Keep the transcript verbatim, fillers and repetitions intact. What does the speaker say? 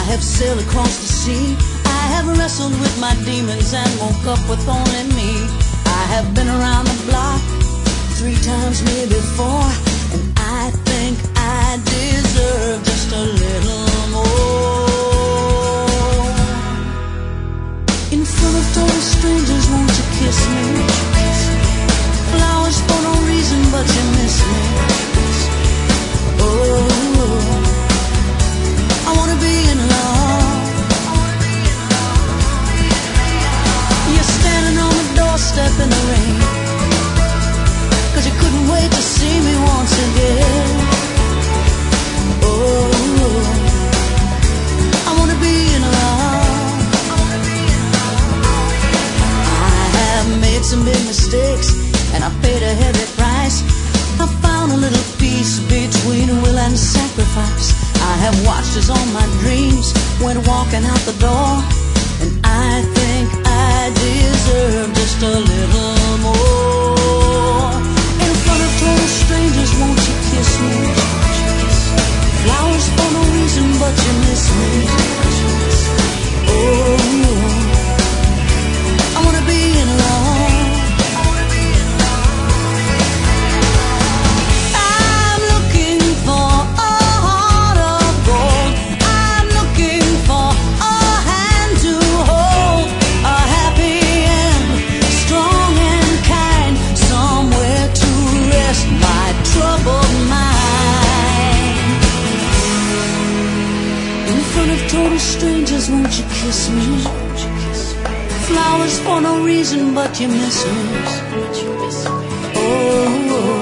have sailed across the sea. I have wrestled with my demons and woke up with only me. I have been around the block three times, maybe four, and I think I deserve just a little more. In front of total strangers, won't you kiss me? Flowers for no reason, but you miss me. Oh, I wanna be in love. You're standing on the doorstep in the rain, 'cause you couldn't wait to see me once again. Oh, I wanna be in love. I have made some big mistakes, and I paid a heavy price. I found a little peace between will and sacrifice. I have watched as all my dreams went walking out the door, and I think I deserve just a little more. In front of total strangers, won't you kiss me? Flowers for no reason, but you miss me. Oh, I wanna be in love. I'm looking for a heart of gold. I'm looking for a hand to hold, a happy and strong and kind, somewhere to rest my troubled mind. In front of total strangers, won't you kiss me? Flowers for no reason, but you miss me. Oh,